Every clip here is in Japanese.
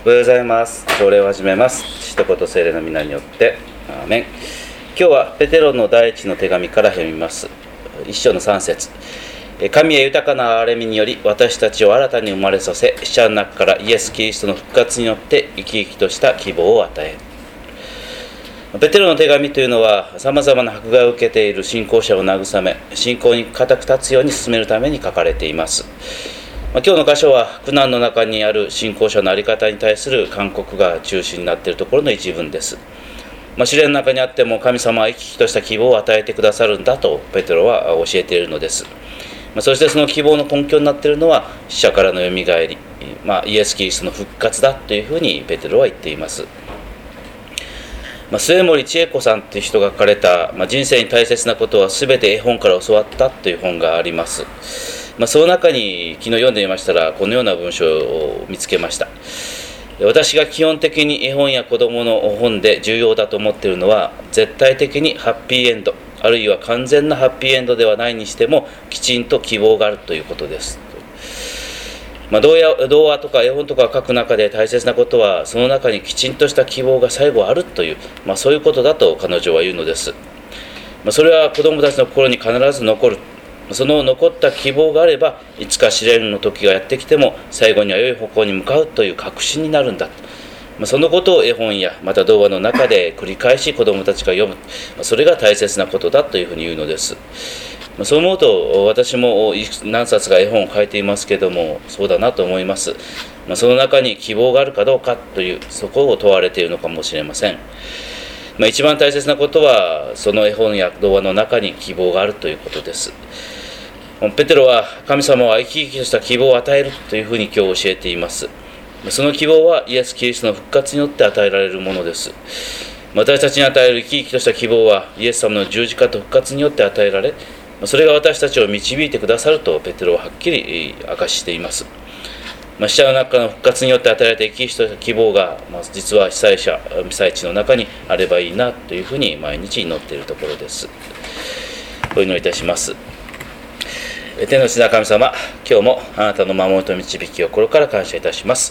おはようございます。朝礼を始めます。父と子と聖霊の皆によってアーメン。今日はペテロの第一の手紙から読みます。一章の3節。神は豊かな憐れみにより私たちを新たに生まれさせ、死者の中からイエス・キリストの復活によって生き生きとした希望を与える。ペテロの手紙というのは、さまざまな迫害を受けている信仰者を慰め、信仰に固く立つように進めるために書かれています。今日の箇所は苦難の中にある信仰者の在り方に対する勧告が中心になっているところの一文です。試練の中にあっても神様は生き生きとした希望を与えてくださるんだとペテロは教えているのです。そしてその希望の根拠になっているのは死者からのよみがえり、イエス・キリストの復活だというふうにペテロは言っています。末森千恵子さんという人が書かれた、人生に大切なことは全て絵本から教わったという本があります。その中に昨日読んでみましたらこのような文章を見つけました。私が基本的に絵本や子どもの本で重要だと思っているのは、絶対的にハッピーエンド、あるいは完全なハッピーエンドではないにしてもきちんと希望があるということです。童話とか絵本とか書く中で大切なことは、その中にきちんとした希望が最後あるという、そういうことだと彼女は言うのです。それは子どもたちの心に必ず残る。その残った希望があれば、いつか試練の時がやってきても最後には良い方向に向かうという確信になるんだ。そのことを絵本やまた童話の中で繰り返し子どもたちが読む、それが大切なことだというふうに言うのです。そう思うと私も何冊か絵本を書いていますけれども、そうだなと思います。その中に希望があるかどうかという、そこを問われているのかもしれません。一番大切なことはその絵本や童話の中に希望があるということです。ペテロは神様は生き生きとした希望を与えるというふうに今日教えています。その希望はイエス・キリストの復活によって与えられるものです。私たちに与える生き生きとした希望はイエス様の十字架と復活によって与えられ、それが私たちを導いてくださるとペテロははっきり明かしています。死者の中の復活によって与えられた生き生きとした希望が、実は被災地の中にあればいいなというふうに毎日祈っているところです。お祈りいたします。天の父な神様、今日もあなたの守りと導きを心から感謝いたします。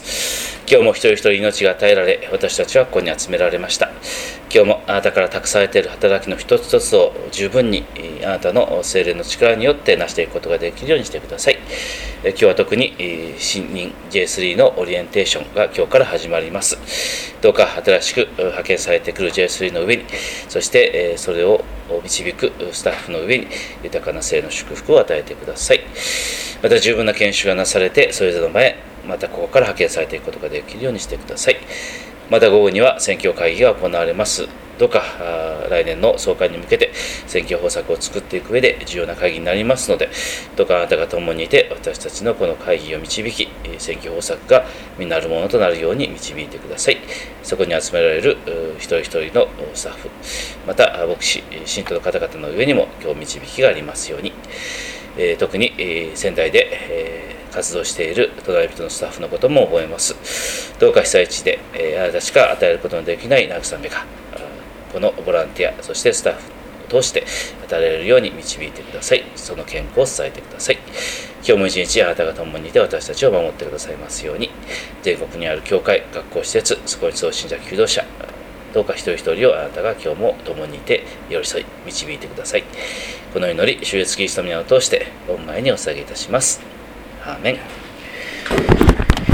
今日も一人一人命が与えられ、私たちはここに集められました。今日もあなたから託されている働きの一つ一つを十分にあなたの聖霊の力によって成していくことができるようにしてください。今日は特に新任 J3 のオリエンテーションが今日から始まります。どうか新しく派遣されてくる J3 の上に、そしてそれを導くスタッフの上に豊かな聖の祝福を与えてください。また十分な研修がなされて、それぞれの前、またここから派遣されていくことができるようにしてください。また午後には選挙会議が行われます。どうか来年の総会に向けて選挙方策を作っていく上で重要な会議になりますので、どうかあなたが共にいて私たちのこの会議を導き、選挙方策が実なるものとなるように導いてください。そこに集められる一人一人のスタッフ、また牧師信徒の方々の上にも今日導きがありますように。特に仙台で活動している隣人のスタッフのことも覚えます。どうか被災地であなたしか与えることのできない慰めがこのボランティア、そしてスタッフを通して与えられるように導いてください。その健康を伝えてください。今日も一日あなたが共にいて私たちを守ってくださいますように。全国にある教会、学校施設、そこに送信者、求道者、どうか一人一人をあなたが今日も共にいて寄り添い導いてください。この祈り、主イエスキリストの皆を通して御前にお捧げいたします。アーメン。